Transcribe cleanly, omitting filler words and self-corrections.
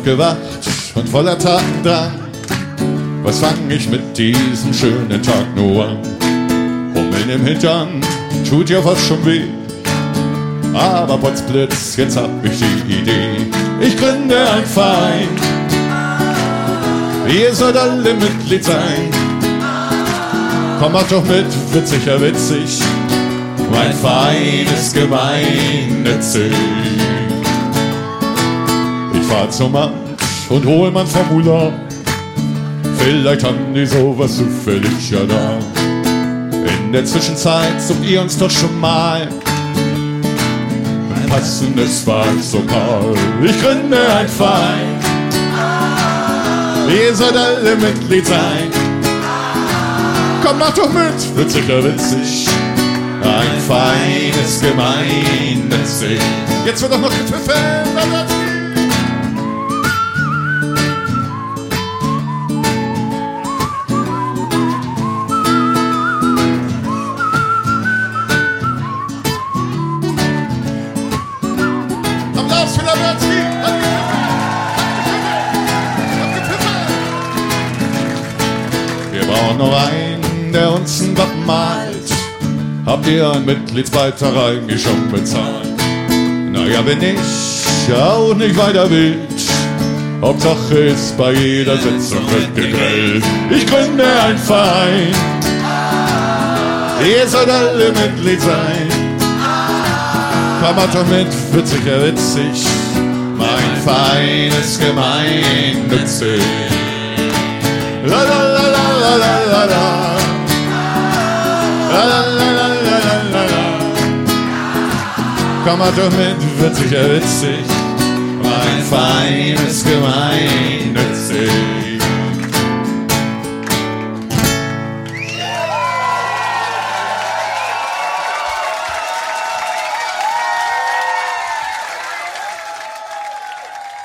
aufgewacht und voller Tatendrang. Was fang ich mit diesem schönen Tag nur an? Hummeln im Hintern, tut ja fast schon weh. Aber potzblitz, jetzt hab ich die Idee. Ich gründe ein Verein. Ihr sollt alle Mitglied sein. Komm, macht doch mit, wird sicher witzig. Mein Verein ist gemeinnützig. Ich fahr zum Amt und hol mein Formular. Vielleicht haben die sowas zufällig ja da. In der Zwischenzeit sucht ihr uns doch schon mal ein passendes Wahllokal. Ich gründe ein Verein. Ihr sollt alle Mitglied sein. Komm, mach doch mit, wird sicher witzig. Ein Verein ist gemeinnützig. Jetzt wird doch noch gepfiffen. Applaus für Labertski. Wir brauchen noch einen, der uns ein Wappen malt. Habt ihr einen Mitgliedsbeitrag eigentlich schon bezahlt? Naja, bin ich auch nicht weiter wild. Hauptsache ist bei jeder Sitzung wird gegrillt. Ich gründe ein Verein. Ihr sollt alle Mitglied sein. Komm, macht doch mit, wird sicher witzig. Mein Verein ist gemeinnützig. La la la la la la la. La la la la la la la. Komm, macht doch mit, wird sicher witzig. Mein Verein ist gemeinnützig.